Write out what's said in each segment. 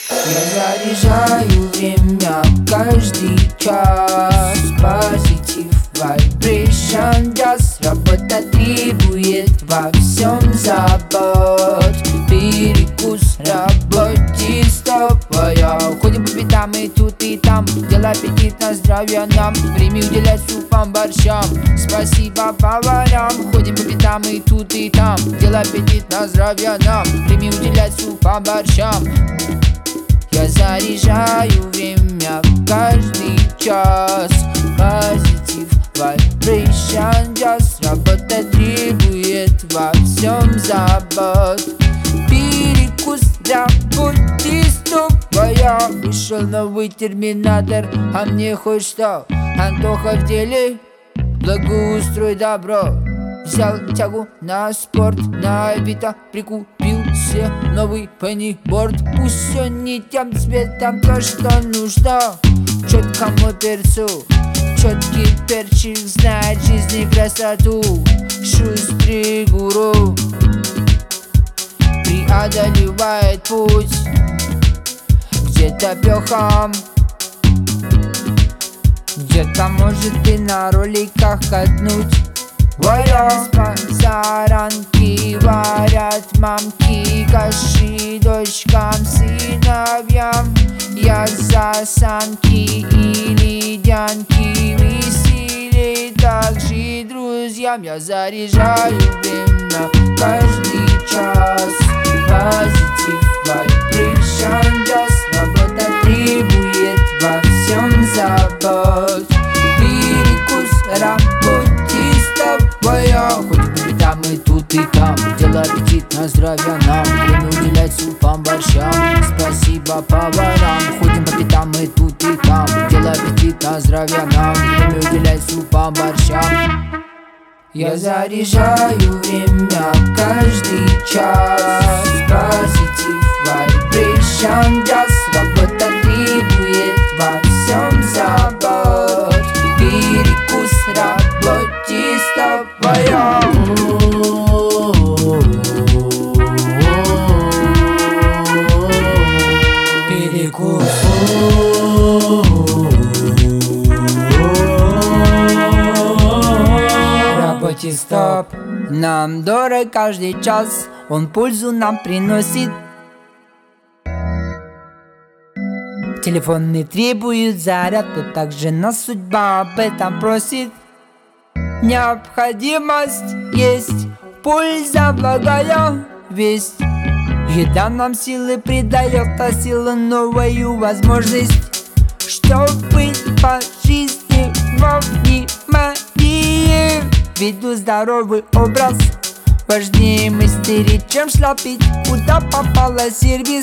Я заряжаю время каждый час. Позитив, vibration, jazz. Работа требует во всем забот. Перекус, работе стопая. Ходим по пятам и тут и там. Делай аппетит на здравие нам. Время уделять супам, борщам. Спасибо поварам. Ходим по пятам и тут и там. Делай аппетит на здравие нам. Время уделять супам, борщам. Я заряжаю время каждый час. Позитив, vibration, jazz. Работа требует во всем забот. Перекус, работе стопая. Вышел новый терминатор, а мне хоть что? Антоха в деле, благоустрой добро. Взял тягу на спорт, на авито прикупил себе новый пенниборд. Пусть все не тем цветом, то что нужно. Четкому перцу, четкий перчик знает жизни красоту. Шустрый гуру преодолевает путь, где-то пехом, где-то может и на роликах катнуть. Позаранки варят мамки каши дочкам, сыновьям. Я за санки и ледянки, веселей также друзьям. Я заряжаю время каждый час. Позитив, vibration, jazz. Работа требует во всем забот. Перекус, работе стопая. Ходим по пятам и тут и там. Делай аппетит на здравие нам. Время уделять супам, борщам. Спасибо поварам. Ходим по пятам и тут и там. Делай аппетит на здравие нам. Время уделять супам, борщам. Я заряжаю время каждый час. Позитив, vibration, jazz. Работа требует во всем забот. Перекус, работе стопая. Перекус. Работе стоп. Нам дорог каждый час, он пользу нам приносит. Телефоны требуют зарядку, также нас судьба об этом просит. Необходимость есть, польза благая весть. Еда нам силы придает, а сила новую возможность. Чтобы по жизни во внимании, веду здоровый образ. Важнее мастерить, чем шляпить, куда попало сервис.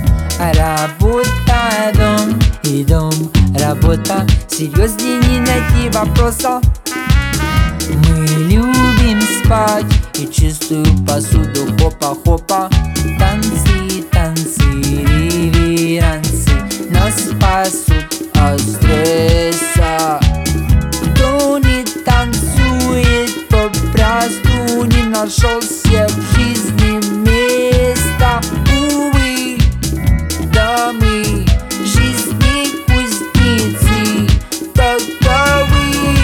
Работа, дом и дом, работа. Серьезнее не найти вопроса. Мы любим спать и чистую посуду. Хопа-хопа. Танцы, танцы, реверансы нас спасут от стресса. Кто не танцует попросту, не нашел себе в жизни места. Увы, да мы жизни кузнецы, таковы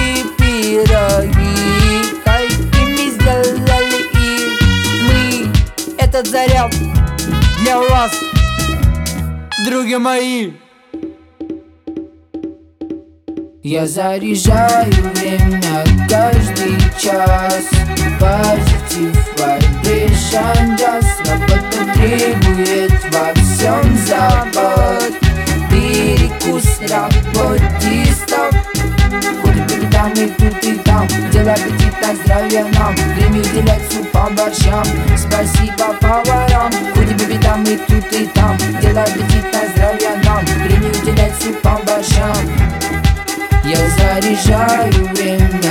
пироги, какими сделали их мы. Этот заряд для вас, други мои. Я заряжаю время каждый час. Позитив, vibration, jazz. Работа требует во всем забот. Перекус, работе стоп. Ходим по пятам и тут и там. Делай аппетит на здравие нам. Время уделять супам, борщам. Спасибо поварам. Ходим по пятам и тут и там. Делай аппетит на здравие нам. Время уделять супам, борщам. Я заряжаю время